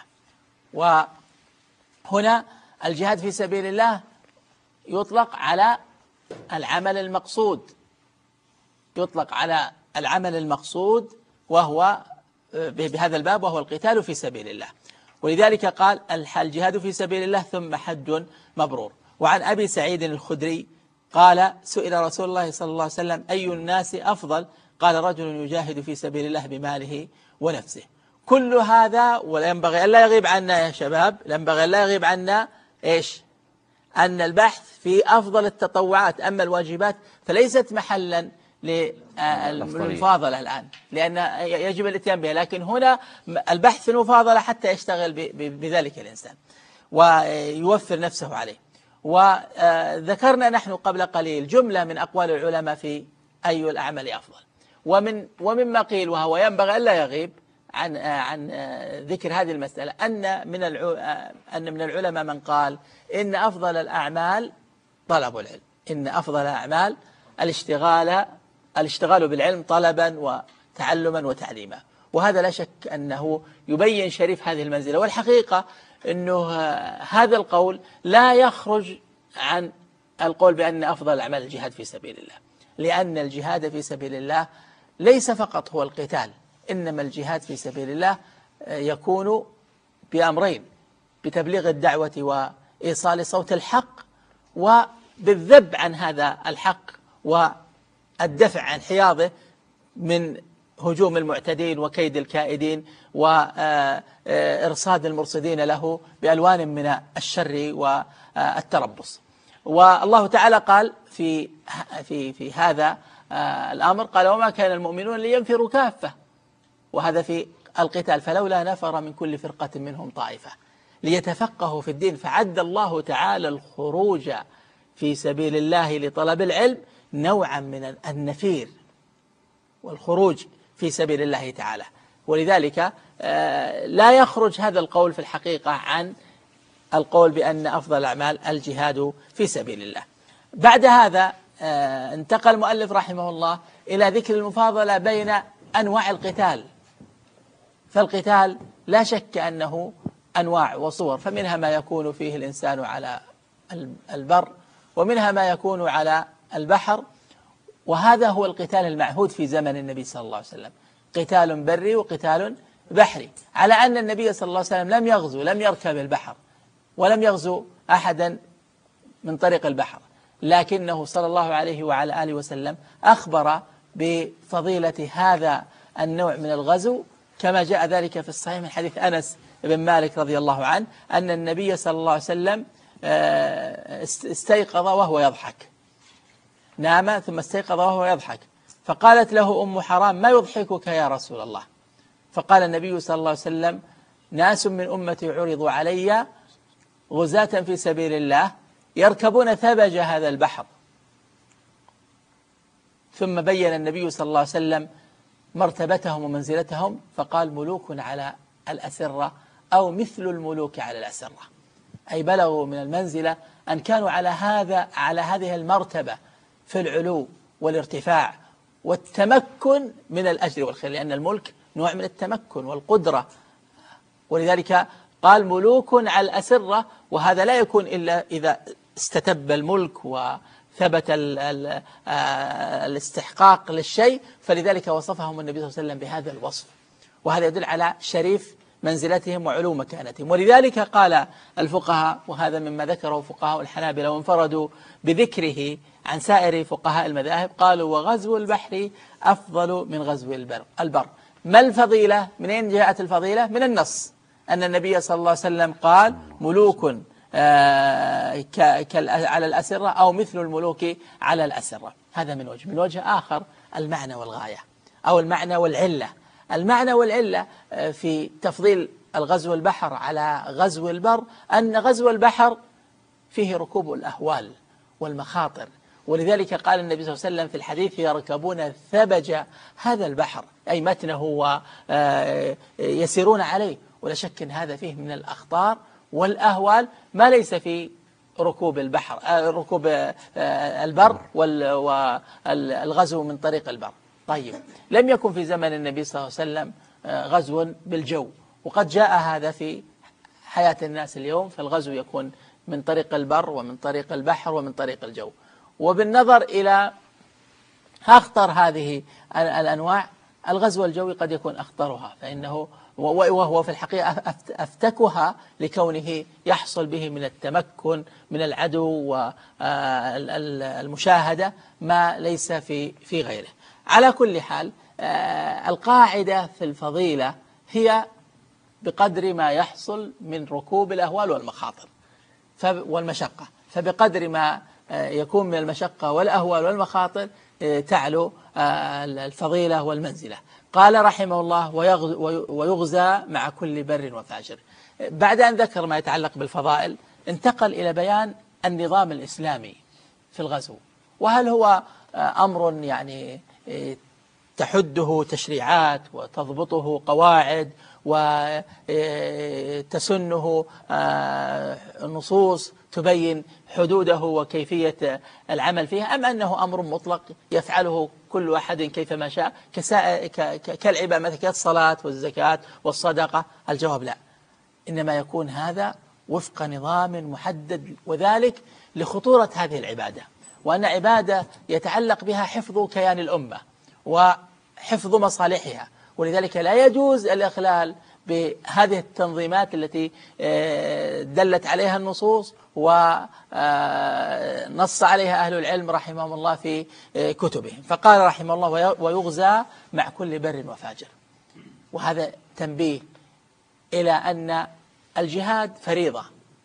وهنا الجهاد في سبيل الله يطلق على العمل المقصود، يطلق على العمل المقصود وهو بهذا الباب وهو القتال في سبيل الله. ولذلك قال الجهاد في سبيل الله ثم حج مبرور. وعن أبي سعيد الخدري قال سئل رسول الله صلى الله عليه وسلم أي الناس أفضل؟ قال رجل يجاهد في سبيل الله بماله ونفسه. كل هذا ولا ينبغي أن لا يغيب عنا يا شباب، ينبغي أن لا يغيب عنا إيش؟ أن البحث في أفضل التطوعات. أما الواجبات فليست محلا للمفاضلة الآن، لأن يجب الاتيان بها، لكن هنا البحث في المفاضلة حتى يشتغل بذلك الإنسان ويوفر نفسه عليه. وذكرنا نحن قبل قليل جملة من أقوال العلماء في أي الأعمال أفضل، ومما قيل وهو ينبغي ألا يغيب عن ذكر هذه المسألة أن من العلماء من قال إن أفضل الأعمال طلب العلم، إن أفضل الأعمال الاشتغال بالعلم طلبا وتعلما وتعليما. وهذا لا شك أنه يبين شريف هذه المنزلة. والحقيقة أنه هذا القول لا يخرج عن القول بأن أفضل الأعمال الجهاد في سبيل الله، لأن الجهاد في سبيل الله ليس فقط هو القتال، إنما الجهاد في سبيل الله يكون بأمرين: بتبليغ الدعوة وإيصال صوت الحق، وبالذب عن هذا الحق والدفع عن حياضه من هجوم المعتدين وكيد الكائدين وإرصاد المرصدين له بألوان من الشر والتربص. والله تعالى قال في هذا الأمر قال وما كان المؤمنون لينفروا كافة، وهذا في القتال، فلولا نفر من كل فرقة منهم طائفة ليتفقهوا في الدين. فعد الله تعالى الخروج في سبيل الله لطلب العلم نوعا من النفير والخروج في سبيل الله تعالى. ولذلك لا يخرج هذا القول في الحقيقة عن القول بأن أفضل الأعمال الجهاد في سبيل الله. بعد هذا انتقل المؤلف رحمه الله إلى ذكر المفاضلة بين أنواع القتال. فالقتال لا شك أنه أنواع وصور، فمنها ما يكون فيه الإنسان على البر، ومنها ما يكون على البحر، وهذا هو القتال المعهود في زمن النبي صلى الله عليه وسلم، قتال بري وقتال بحري، على أن النبي صلى الله عليه وسلم لم يغزو، لم يركب البحر ولم يغزو أحدا من طريق البحر، لكنه صلى الله عليه وعلى آله وسلم أخبر بفضيلة هذا النوع من الغزو، كما جاء ذلك في الصحيح من حديث أنس بن مالك رضي الله عنه أن النبي صلى الله عليه وسلم استيقظ وهو يضحك، نام ثم استيقظ وهو يضحك، فقالت له أم حرام ما يضحكك يا رسول الله؟ فقال النبي صلى الله عليه وسلم ناس من أمتي عرضوا علي غزاة في سبيل الله يركبون ثبج هذا البحر. ثم بين النبي صلى الله عليه وسلم مرتبتهم ومنزلتهم فقال ملوك على الأسرة أو مثل الملوك على الأسرة، أي بلغوا من المنزلة أن كانوا على هذه المرتبة في العلو والارتفاع والتمكن من الأجر والخير، لأن الملك نوع من التمكن والقدرة، ولذلك قال ملوك على الأسرة، وهذا لا يكون إلا إذا استتب الملك وثبت الاستحقاق للشيء، فلذلك وصفهم النبي صلى الله عليه وسلم بهذا الوصف، وهذا يدل على شريف منزلتهم وعلو مكانتهم. ولذلك قال الفقهاء، وهذا مما ذكره فقهاء الحنابلة وانفردوا بذكره عن سائر فقهاء المذاهب، قالوا وغزو البحر أفضل من غزو البر. ما الفضيلة؟ من أين جاءت الفضيلة؟ من النص، أن النبي صلى الله عليه وسلم قال ملوك على الأسرة أو مثل الملوك على الأسرة. هذا من وجه. من وجه آخر المعنى والغاية أو المعنى والعلة. المعنى والعلة في تفضيل الغزو البحر على غزو البر أن غزو البحر فيه ركوب الأهوال والمخاطر، ولذلك قال النبي صلى الله عليه وسلم في الحديث يركبون ثبج هذا البحر أي متنه ويسيرون عليه، ولا شك أن هذا فيه من الأخطار والأهوال ما ليس في ركوب البحر ركوب البر والغزو من طريق البر. طيب لم يكن في زمن النبي صلى الله عليه وسلم غزو بالجو، وقد جاء هذا في حياة الناس اليوم، فالغزو يكون من طريق البر ومن طريق البحر ومن طريق الجو. وبالنظر إلى أخطر هذه الأنواع الغزو الجوي قد يكون أخطرها، فإنه وهو في الحقيقة أفتكها لكونه يحصل به من التمكن من العدو والمشاهدة ما ليس في غيره. على كل حال القاعدة في الفضيلة هي بقدر ما يحصل من ركوب الأهوال والمخاطر والمشقة، فبقدر ما يكون من المشقة والأهوال والمخاطر تعلو الفضيلة والمنزلة. قال رحمه الله ويغزى مع كل بر وفاجر. بعد أن ذكر ما يتعلق بالفضائل انتقل إلى بيان النظام الإسلامي في الغزو، وهل هو أمر يعني تحده تشريعات وتضبطه قواعد وتسنه نصوص تبين حدوده وكيفية العمل فيها، أم أنه أمر مطلق يفعله كل أحد كيفما شاء كالعبادة مثل كالصلاة والزكاة والصدقة؟ الجواب لا، إنما يكون هذا وفق نظام محدد، وذلك لخطورة هذه العبادة، وأن عبادة يتعلق بها حفظ كيان الأمة وحفظ مصالحها، ولذلك لا يجوز الإخلال بهذه التنظيمات التي دلت عليها النصوص ونص عليها أهل العلم رحمهم الله في كتبهم. فقال رحمه الله ويغزى مع كل بر وفاجر. وهذا تنبيه إلى أن الجهاد فريضة،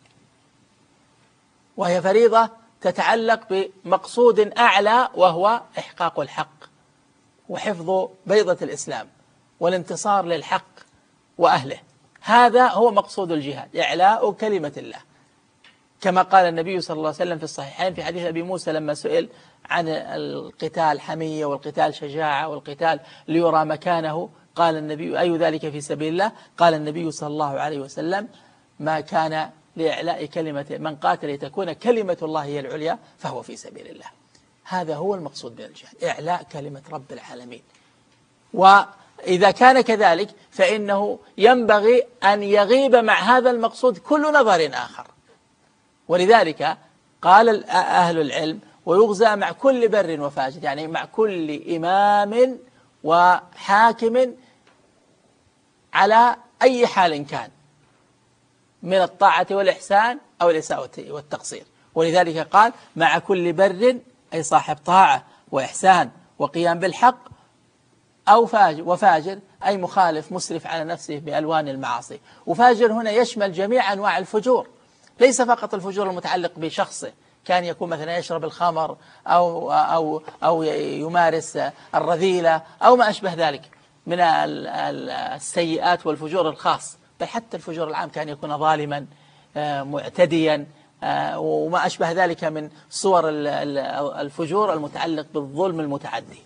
وهي فريضة تتعلق بمقصود أعلى وهو إحقاق الحق وحفظ بيضة الإسلام والانتصار للحق وأهله. هذا هو مقصود الجهاد، إعلاء كلمة الله، كما قال النبي صلى الله عليه وسلم في الصحيحين في حديث أبي موسى لما سئل عن القتال حمية والقتال شجاعة والقتال ليرى مكانه، قال النبي أي ذلك في سبيل الله؟ قال النبي صلى الله عليه وسلم ما كان لإعلاء كلمة من قاتل لتكون كلمة الله هي العليا فهو في سبيل الله. هذا هو المقصود من الجهاد، إعلاء كلمة رب العالمين. وإذا كان كذلك فإنه ينبغي أن يغيب مع هذا المقصود كل نظر آخر، ولذلك قال أهل العلم ويغزى مع كل بر وفاجر، يعني مع كل إمام وحاكم على أي حال كان من الطاعة والإحسان أو الإساءة والتقصير. ولذلك قال مع كل بر أي صاحب طاعة وإحسان وقيام بالحق، أو وفاجر أي مخالف مسرف على نفسه بألوان المعاصي. وفاجر هنا يشمل جميع أنواع الفجور، ليس فقط الفجور المتعلق بشخصه، كان يكون مثلا يشرب الخمر أو يمارس الرذيلة أو ما أشبه ذلك من السيئات والفجور الخاص، بل حتى الفجور العام كان يكون ظالما معتديا وما أشبه ذلك من صور الفجور المتعلق بالظلم المتعدي.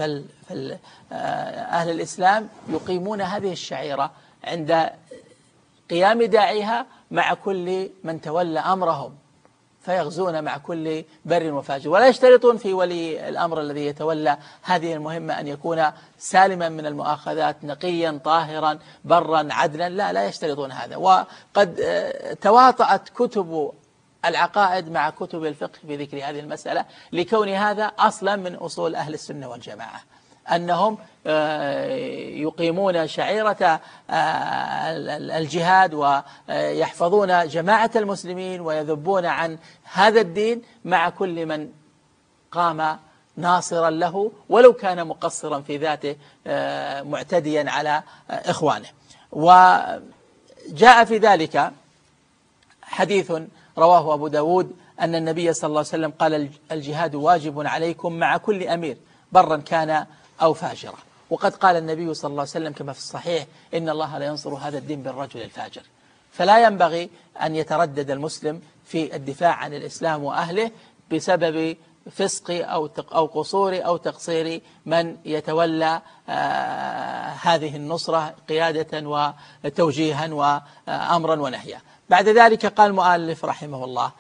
أهل الإسلام يقيمون هذه الشعيرة عند قيام داعيها مع كل من تولى أمرهم، فيغزون مع كل بر وفاجر، ولا يشترطون في ولي الأمر الذي يتولى هذه المهمة أن يكون سالما من المؤاخذات، نقيا طاهرا برا عدلا، لا يشترطون هذا. وقد تواطأت كتب العقائد مع كتب الفقه في ذكر هذه المسألة، لكون هذا أصلا من أصول أهل السنة والجماعة، أنهم يقيمون شعيرة الجهاد ويحفظون جماعة المسلمين ويذبون عن هذا الدين مع كل من قام ناصرا له ولو كان مقصرا في ذاته معتديا على إخوانه. جاء في ذلك حديث رواه أبو داود أن النبي صلى الله عليه وسلم قال الجهاد واجب عليكم مع كل أمير برا كان أو فاجرا. وقد قال النبي صلى الله عليه وسلم كما في الصحيح إن الله لا ينصر هذا الدين بالرجل الفاجر. فلا ينبغي أن يتردد المسلم في الدفاع عن الإسلام وأهله بسبب فسق أو قصور أو تقصير من يتولى هذه النصرة قيادة وتوجيها وأمرا ونهيا. بعد ذلك قال المؤلف رحمه الله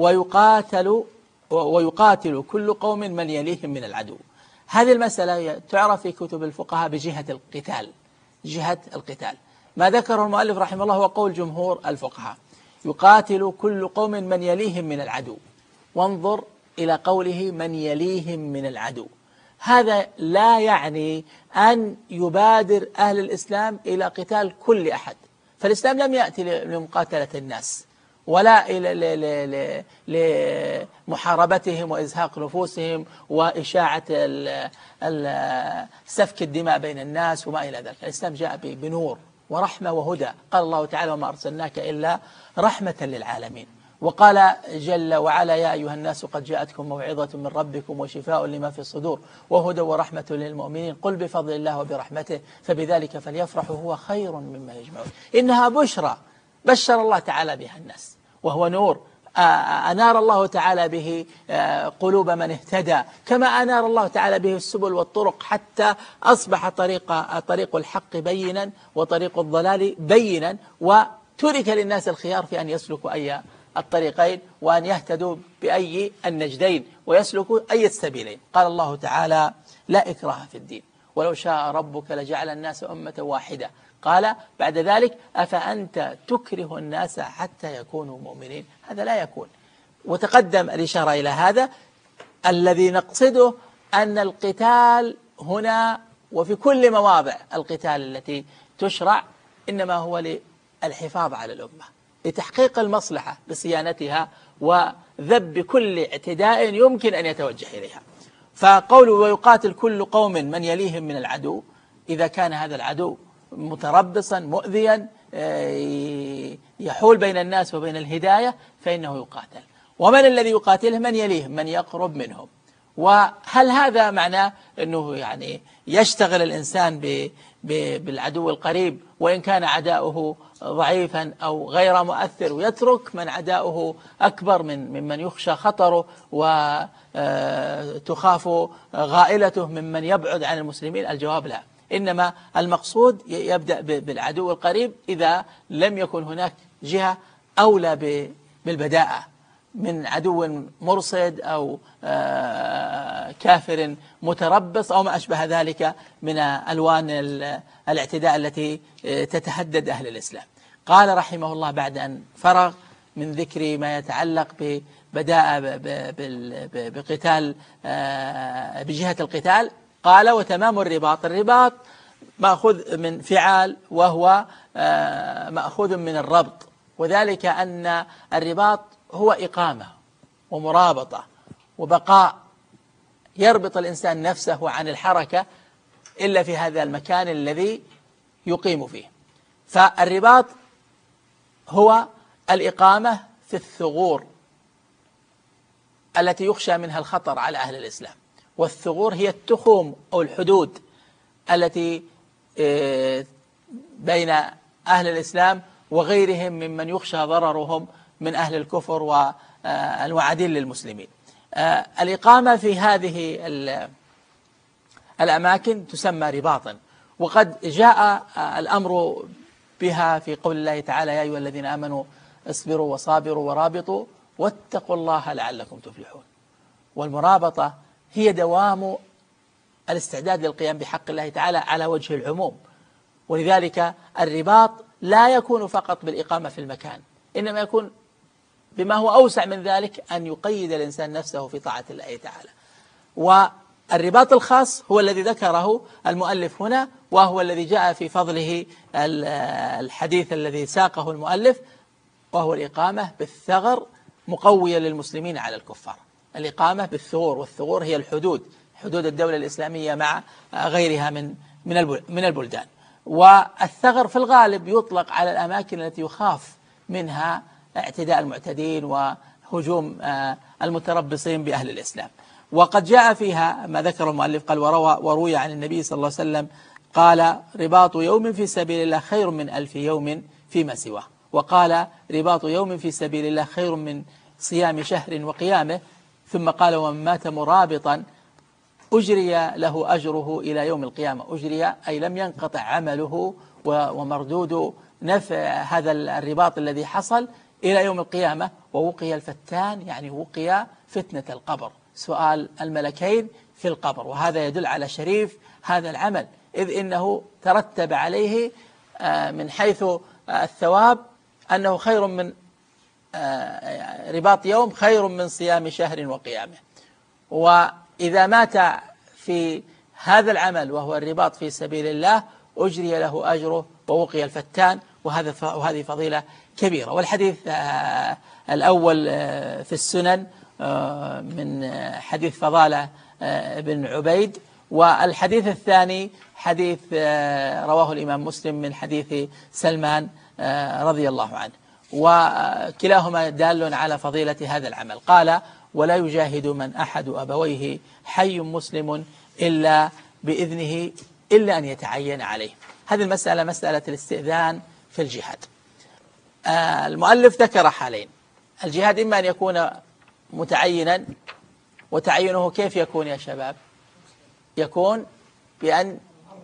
ويقاتل كل قوم من يليهم من العدو. هذه المسألة تعرف في كتب الفقهاء بجهة القتال. جهة القتال ما ذكره المؤلف رحمه الله هو قول جمهور الفقهاء يقاتل كل قوم من يليهم من العدو. وانظر إلى قوله من يليهم من العدو. هذا لا يعني أن يبادر أهل الإسلام إلى قتال كل أحد، فالإسلام لم يأتي لمقاتلة الناس ولا لمحاربتهم وإزهاق نفوسهم وإشاعة سفك الدماء بين الناس وما إلى ذلك. الإسلام جاء بنور ورحمة وهدى. قال الله تعالى وما أرسلناك إلا رحمة للعالمين. وقال جل وعلا يا أيها الناس قد جاءتكم موعظة من ربكم وشفاء لما في الصدور وهدى ورحمة للمؤمنين قل بفضل الله وبرحمته فبذلك فليفرحوا هو خير مما يجمعون. إنها بشرى بشر الله تعالى بها الناس، وهو نور أنار الله تعالى به قلوب من اهتدى، كما أنار الله تعالى به السبل والطرق حتى أصبح طريق الحق بينا وطريق الضلال بينا، وترك للناس الخيار في أن يسلكوا أي الطريقين وأن يهتدوا بأي النجدين ويسلكوا أي السبيلين. قال الله تعالى لا إكراه في الدين ولو شاء ربك لجعل الناس أمة واحدة. قال بعد ذلك أفأنت تكره الناس حتى يكونوا مؤمنين. هذا لا يكون. وتقدم الإشارة إلى هذا. الذي نقصده أن القتال هنا وفي كل مواضع القتال التي تشرع إنما هو للحفاظ على الأمة، لتحقيق المصلحة بصيانتها وذب كل اعتداء يمكن أن يتوجه إليها. فقوله ويقاتل كل قوم من يليهم من العدو، إذا كان هذا العدو متربصا مؤذيا يحول بين الناس وبين الهداية فإنه يقاتل. ومن الذي يقاتله؟ من يليهم، من يقرب منهم. وهل هذا معناه أنه يعني يشتغل الإنسان بالعدو القريب وإن كان عداؤه ضعيفا أو غير مؤثر ويترك من عداؤه أكبر ممن يخشى خطره وتخاف غائلته ممن يبعد عن المسلمين؟ الجواب لا. إنما المقصود يبدأ بالعدو القريب إذا لم يكن هناك جهة أولى بالبداءة من عدو مرصد أو كافر متربص أو ما أشبه ذلك من ألوان الاعتداء التي تتهدد أهل الإسلام. قال رحمه الله بعد أن فرغ من ذكر ما يتعلق ببداء بقتال بجهة القتال، قال وتمام الرباط مأخوذ من فعال وهو مأخوذ من الربط، وذلك أن الرباط هو إقامة ومرابطة وبقاء، يربط الإنسان نفسه عن الحركة إلا في هذا المكان الذي يقيم فيه. فالرباط هو الإقامة في الثغور التي يخشى منها الخطر على أهل الإسلام، والثغور هي التخوم أو الحدود التي بين أهل الإسلام وغيرهم ممن يخشى ضررهم من أهل الكفر والمعادين للمسلمين. الإقامة في هذه الأماكن تسمى رباطا، وقد جاء الأمر بها في قول الله تعالى يا أيها الذين آمنوا اصبروا وصابروا ورابطوا واتقوا الله لعلكم تفلحون. والمرابطة هي دوام الاستعداد للقيام بحق الله تعالى على وجه العموم، ولذلك الرباط لا يكون فقط بالإقامة في المكان، إنما يكون بما هو أوسع من ذلك، أن يقيد الإنسان نفسه في طاعة الله تعالى. والرباط الخاص هو الذي ذكره المؤلف هنا، وهو الذي جاء في فضله الحديث الذي ساقه المؤلف، وهو الإقامة بالثغر مقوية للمسلمين على الكفار. الإقامة بالثغور، والثغور هي حدود الدولة الإسلامية مع غيرها من البلدان. والثغر في الغالب يطلق على الأماكن التي يخاف منها اعتداء المعتدين وهجوم المتربصين بأهل الإسلام. وقد جاء فيها ما ذكر المؤلف قال وروي عن النبي صلى الله عليه وسلم قال رباط يوم في سبيل الله خير من 1000 يوم فيما سواه، وقال رباط يوم في سبيل الله خير من صيام شهر وقيامه، ثم قال ومن مات مرابطا أجري له أجره إلى يوم القيامة. أجري أي لم ينقطع عمله ومردود نفع هذا الرباط الذي حصل إلى يوم القيامة. ووقي الفتان يعني وقي فتنة القبر، سؤال الملكين في القبر، وهذا يدل على شريف هذا العمل، إذ إنه ترتب عليه من حيث الثواب أنه خير من رباط يوم خير من صيام شهر وقيامه. وإذا مات في هذا العمل وهو الرباط في سبيل الله أجري له أجره ووقي الفتان، وهذه فضيلة كبيرة. والحديث الأول في السنن من حديث فضالة بن عبيد، والحديث الثاني حديث رواه الإمام مسلم من حديث سلمان رضي الله عنه، وكلاهما دال على فضيلة هذا العمل. قال ولا يجاهد من أحد أبويه حي مسلم إلا بإذنه إلا أن يتعين عليه. هذه المسألة مسألة الاستئذان في الجهاد. المؤلف ذكر حالين: الجهاد إما أن يكون متعينا، وتعينه كيف يكون يا شباب؟ يكون بأن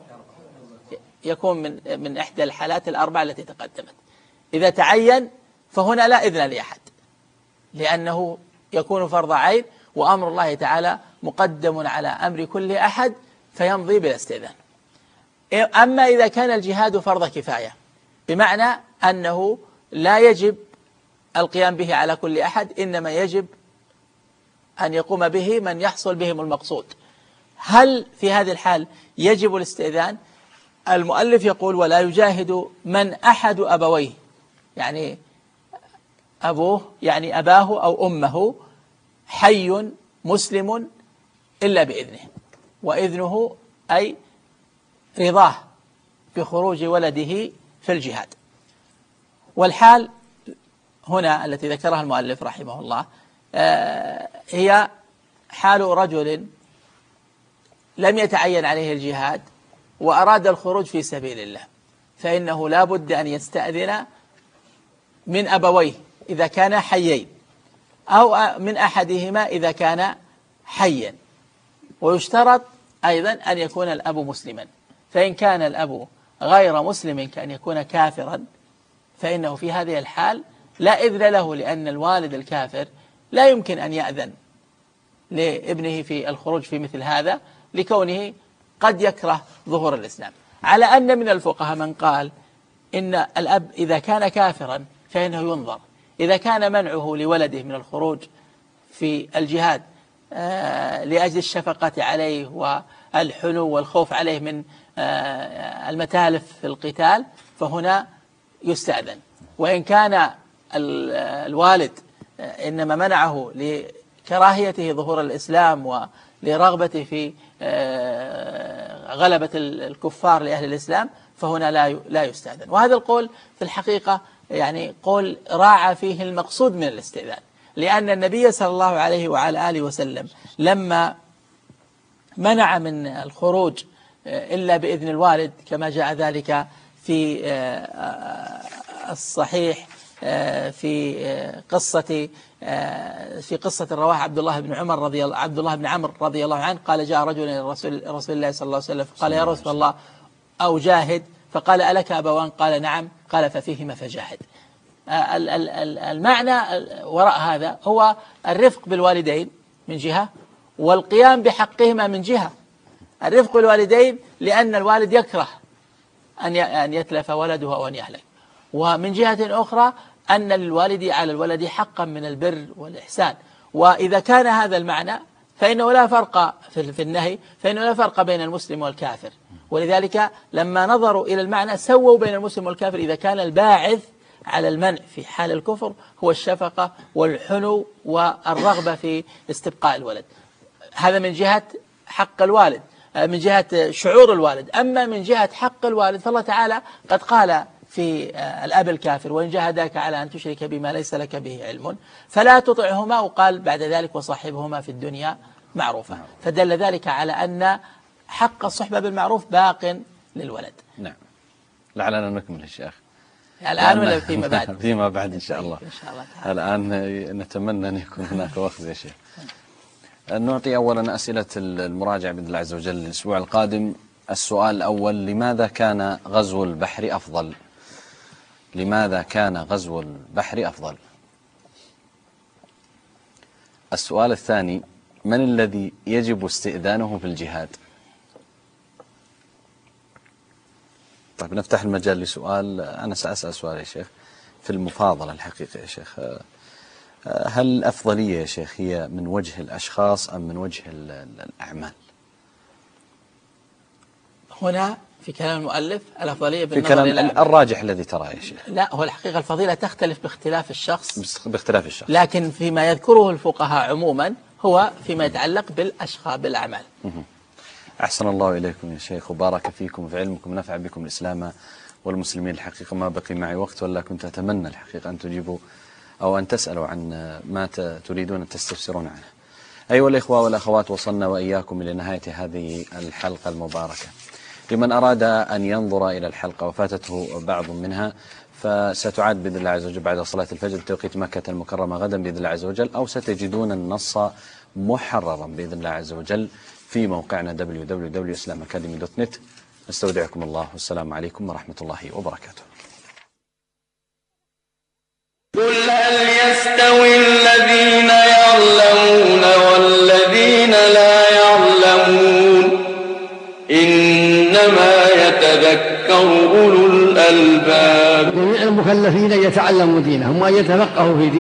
يكون من إحدى الحالات الأربعة التي تقدمت. إذا تعين فهنا لا إذن لأحد، لأنه يكون فرض عين، وأمر الله تعالى مقدم على أمر كل أحد فيمضي بالاستئذان. أما إذا كان الجهاد فرض كفاية، بمعنى أنه لا يجب القيام به على كل أحد، إنما يجب أن يقوم به من يحصل بهم المقصود. هل في هذه الحال يجب الاستئذان؟ المؤلف يقول ولا يجاهد من أحد أبويه، يعني أبوه يعني أباه أو أمه حي مسلم إلا بإذنه، وإذنه أي رضاه بخروج ولده في الجهاد. والحال هنا التي ذكرها المؤلف رحمه الله هي حال رجل لم يتعين عليه الجهاد وأراد الخروج في سبيل الله، فإنه لا بد أن يستأذن من أبويه إذا كان حيين، أو من أحدهما إذا كان حيا. ويشترط أيضا أن يكون الأب مسلما، فإن كان الأب غير مسلم كأن يكون كافرا فإنه في هذه الحال لا إذن له، لأن الوالد الكافر لا يمكن أن يأذن لابنه في الخروج في مثل هذا، لكونه قد يكره ظهور الإسلام. على أن من الفقهاء من قال إن الأب إذا كان كافرا فإنه ينظر، إذا كان منعه لولده من الخروج في الجهاد لأجل الشفقة عليه والحنو والخوف عليه من المتالف في القتال فهنا يستأذن. وإن كان الوالد إنما منعه لكراهيته ظهور الإسلام ولرغبته في غلبة الكفار لأهل الإسلام فهنا لا يستأذن. وهذا القول في الحقيقة يعني قول راعى فيه المقصود من الاستئذان، لأن النبي صلى الله عليه وعلى آله وسلم لما منع من الخروج إلا بإذن الوالد كما جاء ذلك في الصحيح في قصة رواه عبد الله بن عمرو رضي الله عنه قال جاء رجل إلى رسول الله صلى الله عليه وسلم قال يا رسول الله أو جاهد، فقال ألك أبوان؟ قال نعم، قال ففيهما فجاهد. المعنى وراء هذا هو الرفق بالوالدين من جهة، والقيام بحقهما من جهة. الرفق بالوالدين لأن الوالد يكره أن يتلف ولده أو أن يهلك، ومن جهة أخرى أن للوالد على الولد حقا من البر والإحسان. وإذا كان هذا المعنى فإنه لا فرق في النهي، فإنه لا فرق بين المسلم والكافر. ولذلك لما نظروا إلى المعنى سووا بين المسلم والكافر إذا كان الباعث على المنع في حال الكفر هو الشفقة والحنو والرغبة في استبقاء الولد. هذا من جهة حق الوالد. من جهة شعور الوالد. أما من جهة حق الوالد فالله تعالى قد قال في الأب الكافر: وإن جاهداك على أن تشرك بما ليس لك به علم فلا تطعهما، وقال بعد ذلك: وصاحبهما في الدنيا معروفة. فدل ذلك على أن حق الصحبة بالمعروف باق للولد. نعم. لعلنا نكمل الشيخ الآن ولا فيما بعد؟ فيما بعد إن شاء الله. إن شاء الله تعالى. الآن نتمنى أن يكون هناك وقت يا شيخ. نعطي أولا أسئلة المراجع بإذن الله عز وجل الأسبوع القادم. السؤال الأول: لماذا كان غزو البحر أفضل؟ لماذا كان غزو البحر أفضل؟ السؤال الثاني: من الذي يجب استئذانه في الجهاد؟ طيب نفتح المجال لسؤال. أنا سأسأل سؤال يا شيخ في المفاضلة الحقيقة يا شيخ. هل الأفضلية يا شيخ هي من وجه الأشخاص أم من وجه الأعمال؟ هنا في كلام المؤلف الأفضلية في بالنظر كلام إلى الراجح الذي تراه يا شيخ. لا، هو الحقيقة الفضيلة تختلف باختلاف الشخص، باختلاف الشخص، لكن فيما يذكره الفقهاء عموما هو فيما يتعلق بالأعمال. أحسن الله إليكم يا شيخ وبارك فيكم وفي علمكم، نفع بكم الإسلام والمسلمين. الحقيقة ما بقي معي وقت، ولا كنت أتمنى الحقيقة أن تجيبوا أو أن تسألوا عن ما تريدون أن تستفسرون عنه. أيها الإخوة والأخوات، وصلنا وإياكم إلى نهاية هذه الحلقة المباركة. لمن أراد أن ينظر إلى الحلقة وفاتته بعض منها، فستعاد بإذن الله عز وجل بعد صلاة الفجر بتوقيت مكة المكرمة غدا بإذن الله عز وجل، أو ستجدون النص محررا بإذن الله عز وجل في موقعنا www.islamacademy.net. نستودعكم الله والسلام عليكم ورحمة الله وبركاته. قل هل يستوي الذين يعلمون والذين لا يعلمون؟ إنما يتذكر أولو الألباب. جميع المكلفين يتعلموا دينهم وأن يتفقهوا في دينهم.